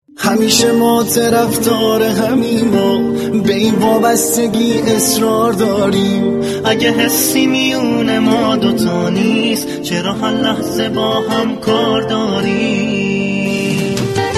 همیشه ما طرفدار همیم و به این وابستگی اصرار داریم. اگه حسی میونه ما دوتا نیست، چرا هر لحظه با هم کار داریم؟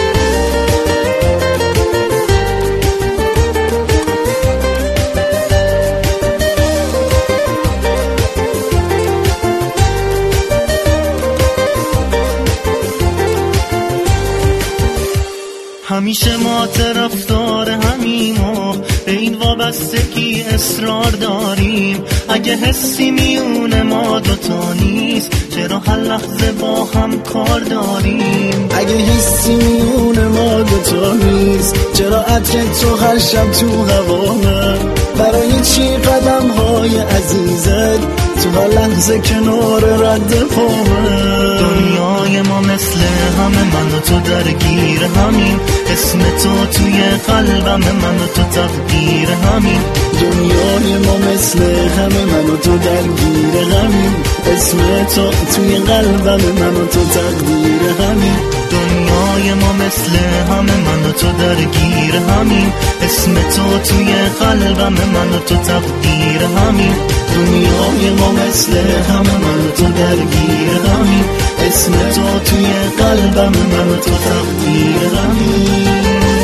همیشه ما طرفدار همیم و به این وابستگی اصرار داریم. اگه حسی میونه ما دوتا نیست، چرا هر لحظه با هم کار داریم؟ اگه حسی میونه ما دوتا نیست، چرا عطر تو هر شب تو هوامه؟ برای چی قدم های عزیزت تو هر لحظه کنار رد پامه؟ دنیای ما مثل همه، من و تو درگیر همین، اسم تو توی قلبم، من و تو تقدیر همین. دنیای ما مثل همه، من و تو درگیر همین، اسم تو توی قلبم، من و تو تقدیر همین. دنیای ما مثل همه، من و تو درگیر همین، اسم تو توی قلبم، من و تو تقدیر همین. دنیای ما مثل همه، من و تو درگیر همین، اسم تو توی قلبم، من و تو تقدیر همین.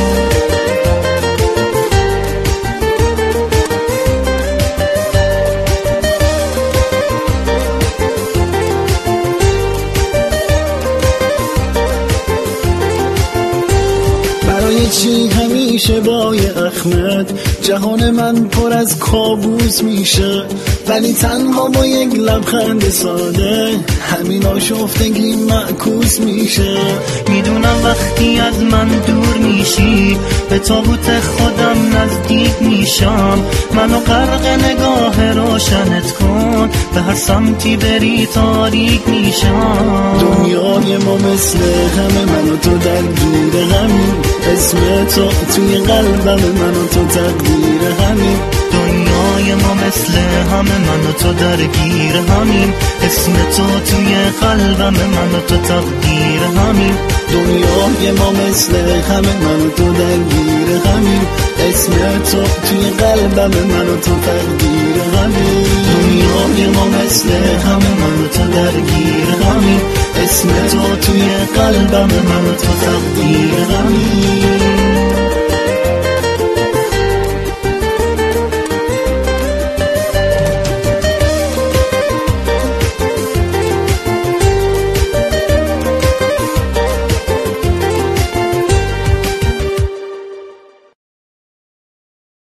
چی همیشه بای احمد جهان من پر از کابوس میشه، ولی تنها با یک لبخند ساده همین آشفتگی معکوس میشه. میدونم وقتی از من دور میشی، به تابوت خودم نزدیک میشم. منو غرق نگاه روشنت کن، به هر سمتی بری تاریک میشم. دنیای ما مثل همه، من و تو درگیر همین، اسم تو توی قلبم، من و تو تقدیر همین. دنیای ما مثل همه، من و تو درگیر همین، اسم تو توی قلبم، من و تو تقدیر همین. دنیای ما مثل همه، من و تو درگیر همین، اسم تو توی قلبم، من و تو تقدیر همین. دنیای ما مثل همه، من و تو درگیر همین، اسم تو توی قلبم، من و تو تقدیر